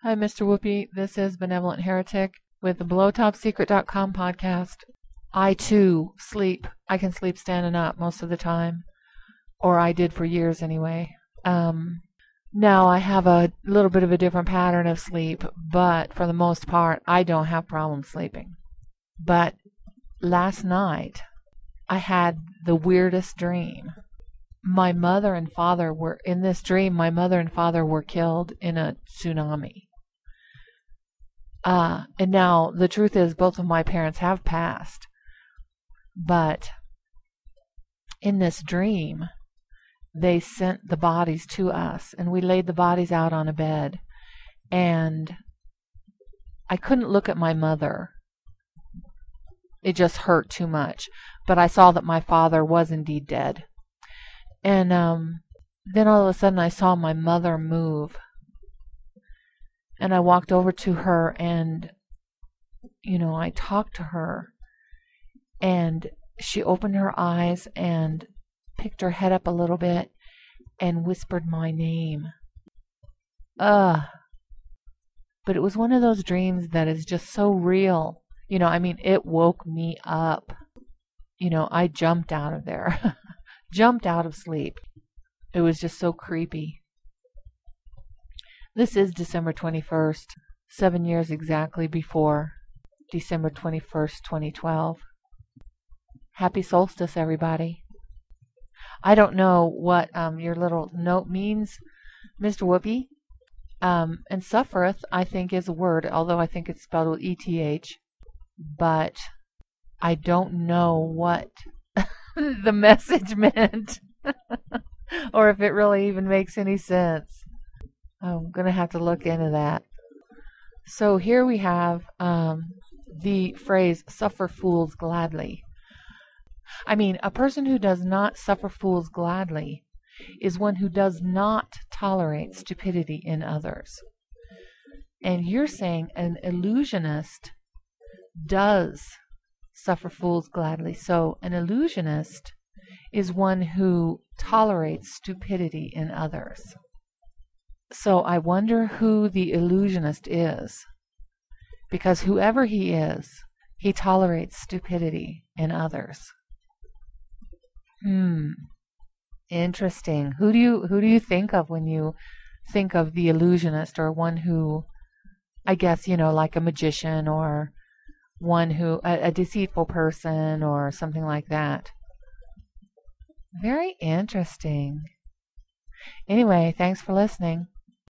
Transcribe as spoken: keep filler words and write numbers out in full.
Hi, Mister Whoopi. This is Benevolent Heretic with the below top secret dot com podcast. I, too, sleep. I can sleep standing up most of the time. Or I did for years anyway. Um, now I have a little bit of a different pattern of sleep, but for the most part, I don't have problems sleeping. But last night, I had the weirdest dream. My mother and father were, in this dream, my mother and father were killed in a tsunami. Uh, and now the truth is both of my parents have passed. But in this dream, they sent the bodies to us, and we laid the bodies out on a bed. And I couldn't look at my mother. It just hurt too much. But I saw that my father was indeed dead. And um, then all of a sudden I saw my mother move. And I walked over to her and, you know, I talked to her. And she opened her eyes and picked her head up a little bit and whispered my name. Ugh. But it was one of those dreams that is just so real. You know, I mean, it woke me up. You know, I jumped out of there. Jumped out of sleep. It was just so creepy. This is December twenty-first, seven years exactly before December twenty-first, twenty twelve. Happy solstice, everybody. I don't know what um, your little note means, Mister Whoopi. Um, and suffereth, I think, is a word, although I think it's spelled with E T H. But I don't know what the message meant, or if it really even makes any sense. I'm going to have to look into that. So here we have um, the phrase, suffer fools gladly. I mean, a person who does not suffer fools gladly is one who does not tolerate stupidity in others. And you're saying an illusionist does suffer fools gladly. So an illusionist is one who tolerates stupidity in others. So I wonder who the illusionist is. Because whoever he is, he tolerates stupidity in others. Hmm. Interesting. Who do you who do you think of when you think of the illusionist, or one who, I guess, you know, like a magician, or one who, a, a deceitful person, or something like that? Very interesting. Anyway, thanks for listening.